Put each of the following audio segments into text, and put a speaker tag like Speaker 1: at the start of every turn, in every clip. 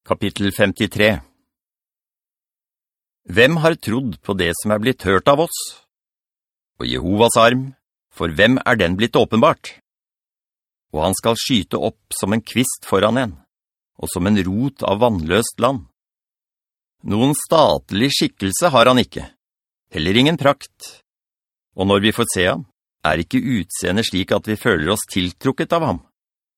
Speaker 1: Kapittel 53. Hvem har trodd på det som blitt hørt av oss? Og Jehovas arm, for hvem den blitt åpenbart? Og han skal skyte opp som en kvist foran en, og som en rot av vannløst land. Noen statlig skikkelse har han ikke, heller ingen prakt. Og når vi får se ham, ikke utseende slik at vi føler oss tiltrukket av ham.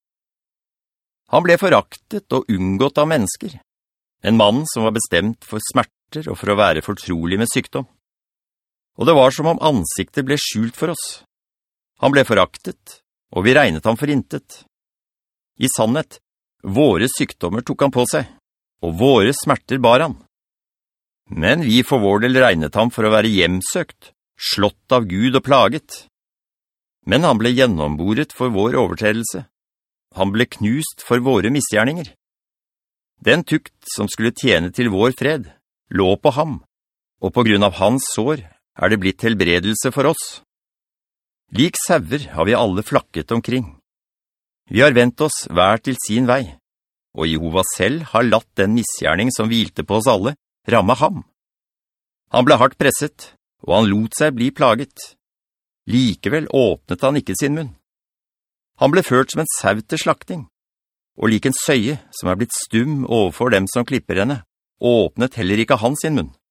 Speaker 1: Han ble foraktet og unngått av mennesker, en mann som var bestemt for smerter og for å være fortrolig med sykdom. Og det var som om ansiktet ble skjult for oss. Han ble foraktet, og vi regnet ham for intet. I sannhet, våre sykdommer tok han på seg, og våre smerter bar han. Men vi for vår del regnet ham for å være hjemsøkt, slått av Gud og plaget. Men han ble gjennomboret for vår overtredelse. Han ble knust for våre misgjerninger. Den tukt som skulle tjene til vår fred, lå på ham, og på grunn av hans sår det blitt helbredelse for oss. Lik sauer har vi alle flakket omkring. Vi har vendt oss hver til sin vei, og Jehova selv har latt den misgjerning som hvilte på oss alle, ramme ham. Han ble hardt presset, og han lot seg bli plaget. Likevel åpnet han ikke sin munn. Han ble ført som en sau til slakting, og lik en søye som blitt stum overfor dem som klipper henne, åpnet heller ikke han sin munn.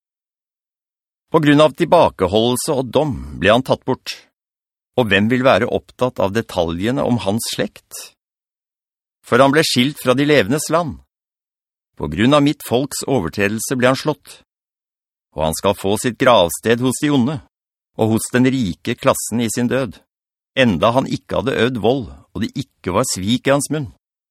Speaker 1: På grunn av tilbakeholdelse og dom ble han tatt bort, og hvem vil være opptatt av detaljene om hans slekt? For han ble skilt fra de levendes land. På grunn av mitt folks overtredelse ble han slått, og han skal få sitt gravsted hos de onde, og hos den rike klassen i sin død. Enda han ikke hadde øvd vold, og det ikke var svik i hans munn.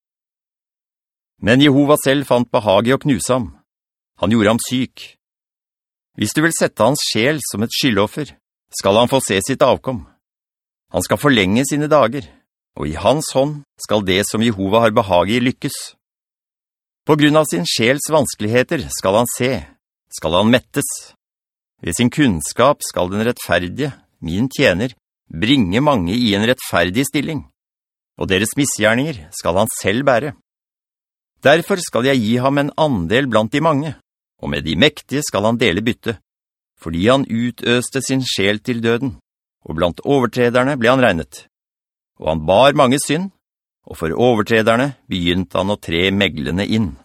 Speaker 1: Men Jehova selv fant behag i å knuse ham. Han gjorde ham syk. Hvis du vil sette hans sjel som et skyldoffer, skal han få se sitt avkom. Han skal forlenge sine dager, og i hans hånd skal det som Jehova har behag i lykkes. På grunn av sin sjels vanskeligheter skal han se, skal han mettes. Ved sin kunnskap skal den rettferdige, min tjener, bringe mange i en rettferdig stilling, og deres misgjerninger skal han selv bære. Derfor skal jeg gi ham en andel blant de mange, og med de mektige skal han dele bytte, fordi han utøste sin sjel til døden, og blant overtrederne ble han regnet. Og han bar mange synd, og for overtrederne begynte han å tre meglene inn.